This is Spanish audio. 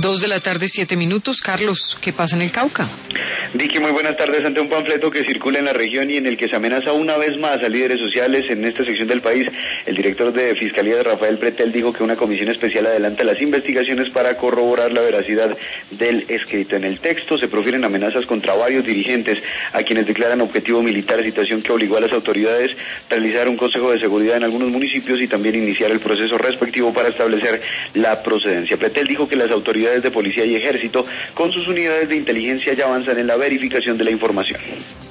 2:07 p.m. Carlos, ¿qué pasa en el Cauca? Vicky, muy buenas tardes. Ante un panfleto que circula en la región y en el que se amenaza una vez más a líderes sociales en esta sección del país, el director de Fiscalía, Rafael Pretel, dijo que una comisión especial adelanta las investigaciones para corroborar la veracidad del escrito. En el texto se profieren amenazas contra varios dirigentes a quienes declaran objetivo militar, situación que obligó a las autoridades a realizar un consejo de seguridad en algunos municipios y también iniciar el proceso respectivo para establecer la procedencia. Pretel dijo que las autoridades de policía y ejército, con sus unidades de inteligencia, ya avanzan en la verificación de la información.